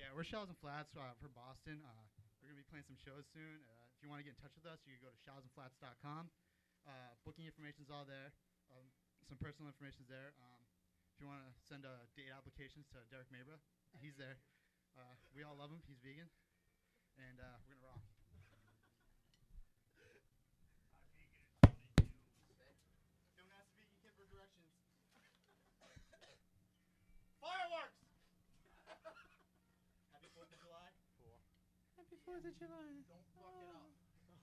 Yeah, we're Shells and Flats for Boston. We're going to be playing some shows soon. If you want to get in touch with us, you can go to shellsandflats.com. Booking information's all there. Some personal information's there. If you want to send date applications to Derek Mabra, he's there. We all love him. He's vegan. And we're going to rock. Don't ask the vegan kid for directions. Fireworks! Happy 4th of July. Cool. Happy 4th of July. Don't fuck it up.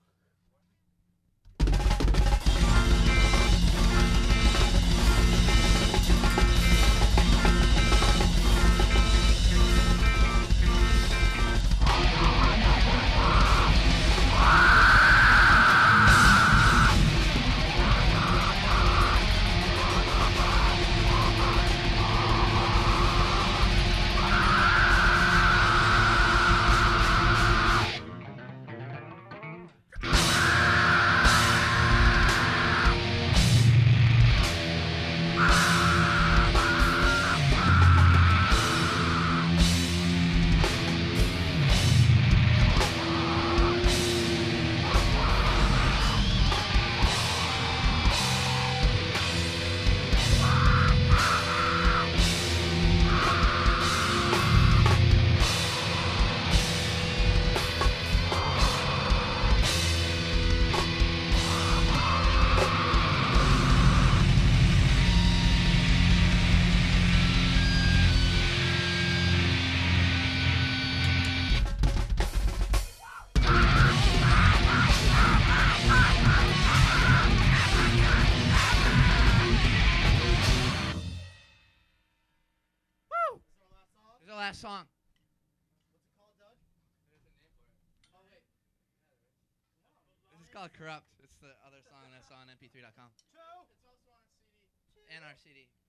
Last song. What's it called, Doug? There's a name for it. Oh, wait. This is called Corrupt. It's the other song that's on mp3.com. It's also on CD. And our CD.